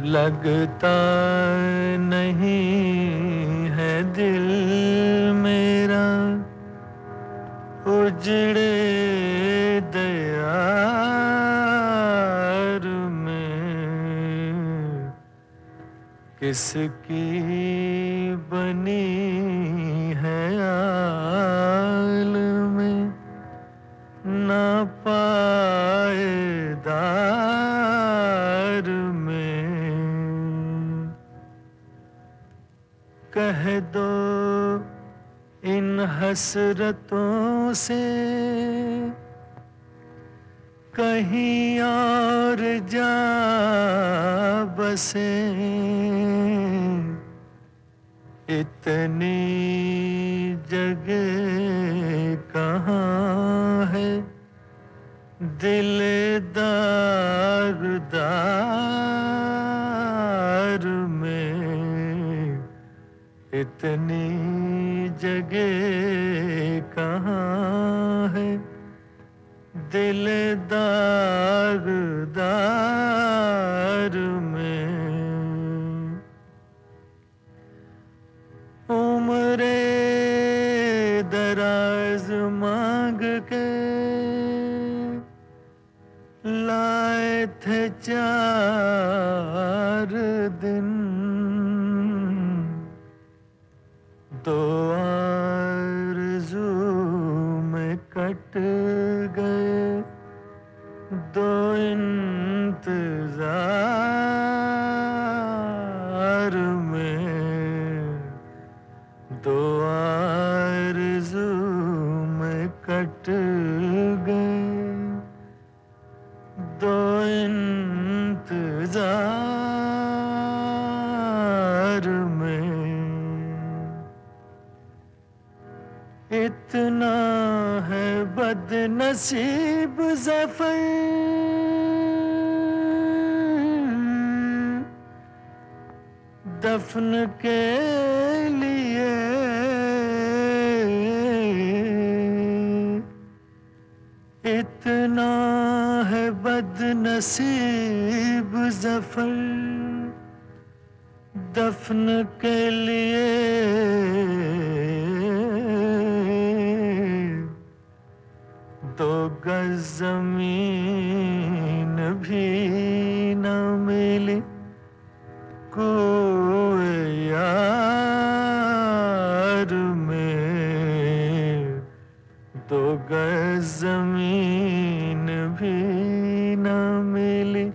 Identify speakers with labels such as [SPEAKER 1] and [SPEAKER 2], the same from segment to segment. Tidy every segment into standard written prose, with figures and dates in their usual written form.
[SPEAKER 1] लगता नहीं है दिल मेरा उजड़े दयार में। किसकी बनी है आल में ना पायदार में। कह दो इन हसरतों से कहीं और जा बसे। इतनी जगह कहाँ है दिल दागदार में। इतनी जगह कहाँ है दिल दागदार में। उम्रे दराज मांग के लाए थे 4 दिन। 2 आरज़ू में कट गए 2 इंतज़ार में। 2 आरज़ू में कट गए 2 इंतज़ार में। इतना है बदनसीब ज़फ़र दफन के लिए। इतना है बदनसीब ज़फ़र दफन के लिए। 2 गज़ ज़मीन भी न मिली कोई यार में। 2 गज़ ज़मीन भी न मिली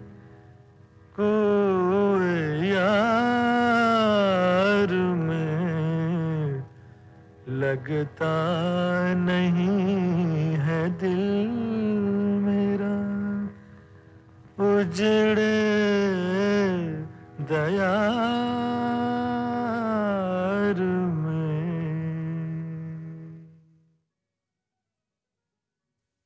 [SPEAKER 1] कोई यार में। लगता नहीं है दिल मेरा उजड़े दयार